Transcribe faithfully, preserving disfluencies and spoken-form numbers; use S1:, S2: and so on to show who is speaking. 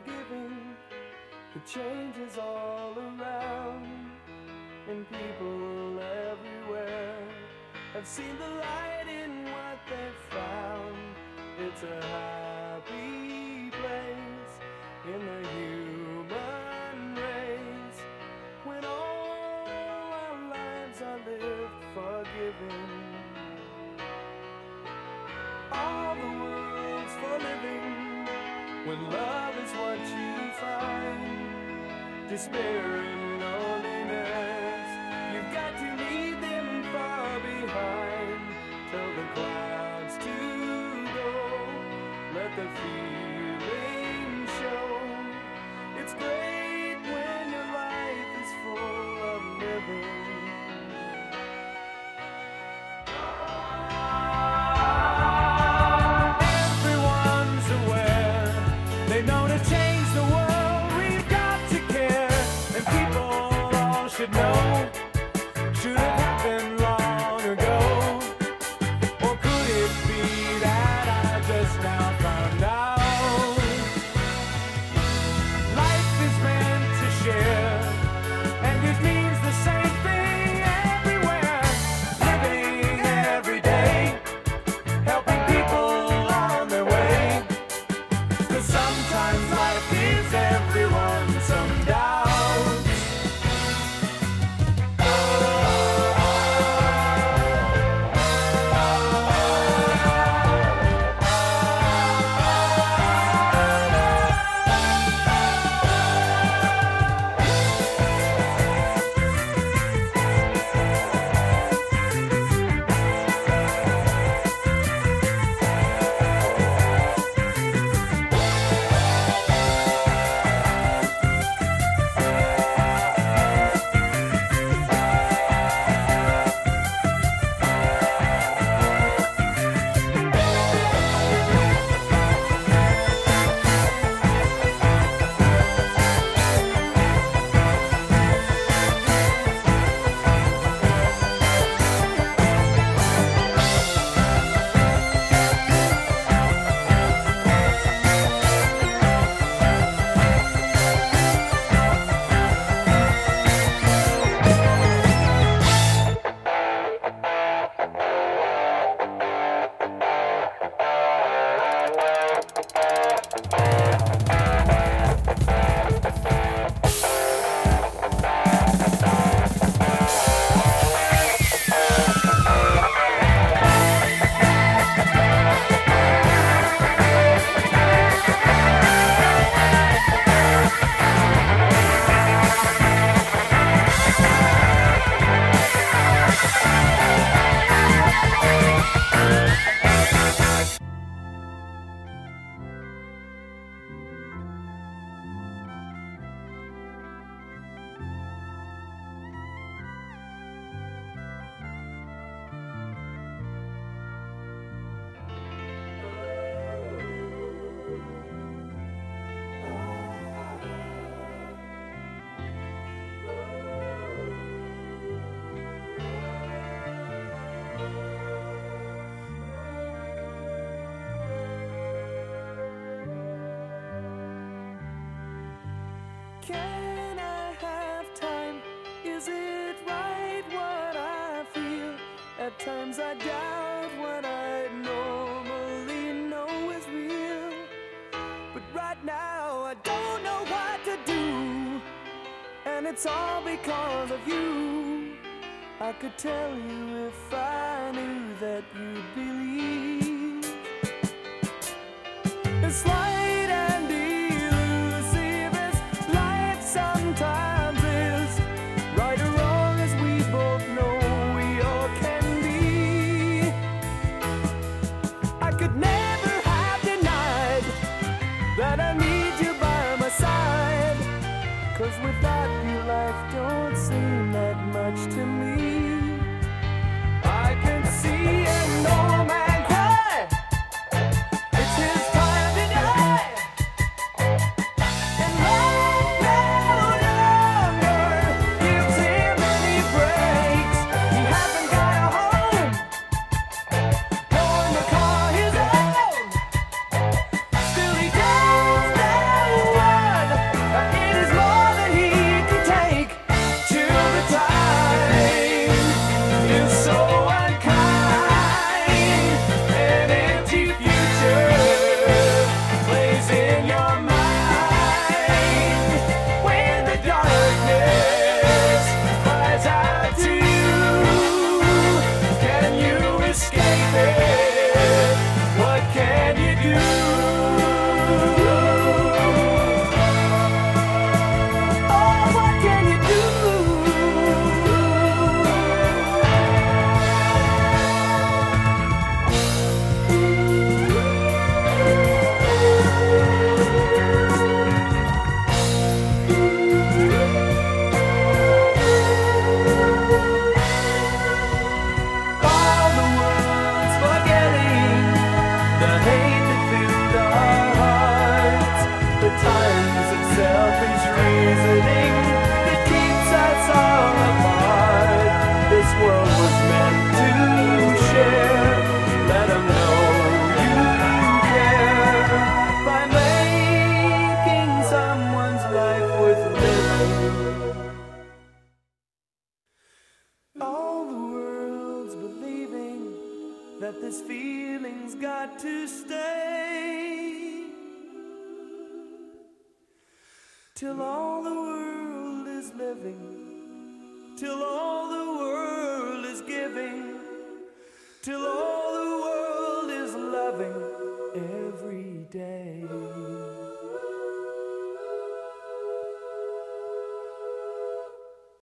S1: forgiving. The change is all around, and people everywhere have seen the light in what they've found. It's a happy place in the human race when all our lives are lived forgiving. All the world's for living when love is what you find. Despair and loneliness, you've got to leave them far behind. Tell the clouds to go, let the feeling show. It's great when your life is full of living. Everyone's aware, they know to change the world, we've got to care. And people all should know, should have happened long ago. Or could it be that I just now found out? Life is meant to share, and it means the same thing everywhere. Living every day, helping people on their way. 'Cause sometimes life gives everyone some doubts. Can I have time? Is it right what I feel? At times I doubt what I normally know is real. But right now I don't know what to do, and it's all because of you. I could tell you if I knew that you'd believe. It's light and elusive as life sometimes is. Right or wrong as we both know we all can be. I could never have denied that I need you by my side, 'cause without you life don't seem that much to me. I can see an old man cry, it's his time to die. And love no longer gives him any breaks. He hasn't got a home, nor in the car his own. Still he does know why to stay till all the world is living, till all the world is giving, till all the